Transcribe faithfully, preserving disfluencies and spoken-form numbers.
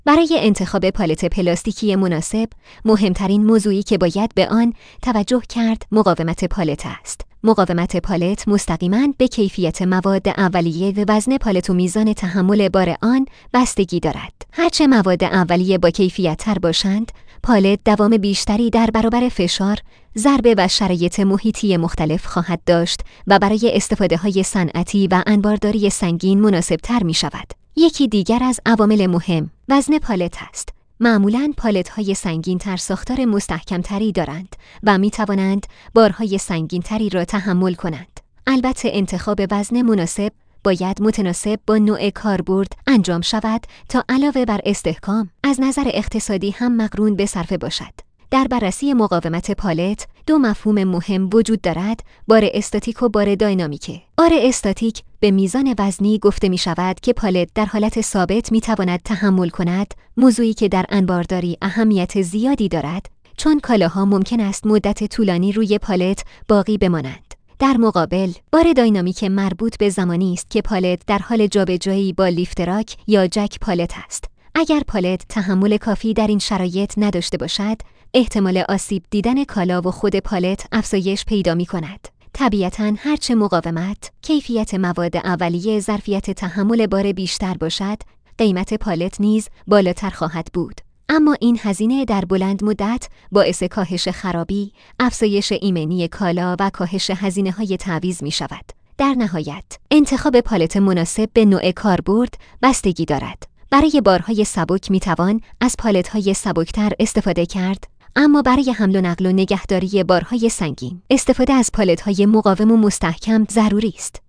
برای انتخاب پالت پلاستیکی مناسب، مهمترین موضوعی که باید به آن توجه کرد مقاومت پالت است. مقاومت پالت مستقیماً به کیفیت مواد اولیه و وزن پالت و میزان تحمل بار آن بستگی دارد. هرچه مواد اولیه با کیفیت تر باشند، پالت دوام بیشتری در برابر فشار، ضربه و شرایط محیطی مختلف خواهد داشت و برای استفاده‌های صنعتی و انبارداری سنگین مناسب تر می شود. یکی دیگر از عوامل مهم، وزن پالت است. معمولاً پالت‌های سنگین‌تر ساختار مستحکم‌تری دارند و می‌توانند بارهای سنگین‌تری را تحمل کنند. البته انتخاب وزن مناسب باید متناسب با نوع کاربرد انجام شود تا علاوه بر استحکام، از نظر اقتصادی هم مقرون به صرفه باشد. در بررسی مقاومت پالت، دو مفهوم مهم وجود دارد: بار استاتیک و بار داینامیک. بار استاتیک به میزان وزنی گفته می شود که پالت در حالت ثابت می تواند تحمل کند، موضوعی که در انبارداری اهمیت زیادی دارد، چون کالاها ممکن است مدت طولانی روی پالت باقی بمانند. در مقابل، بار داینامیک مربوط به زمانی است که پالت در حال جابجایی با لیفتراک یا جک پالت است. اگر پالت تحمل کافی در این شرایط نداشته باشد، احتمال آسیب دیدن کالا و خود پالت افزایش پیدا می کند. طبیعتاً هرچه مقاومت، کیفیت مواد اولیه ظرفیت تحمل بار بیشتر باشد، قیمت پالت نیز بالاتر خواهد بود. اما این هزینه در بلند مدت باعث کاهش خرابی، افزایش ایمنی کالا و کاهش هزینه‌های تعویض می شود. در نهایت، انتخاب پالت مناسب به نوع کاربرد بستگی دارد. برای بارهای سبک می توان از پالت‌های سبکتر استفاده کرد، اما برای حمل و نقل و نگهداری بارهای سنگین، استفاده از پالت‌های مقاوم و مستحکم ضروری است.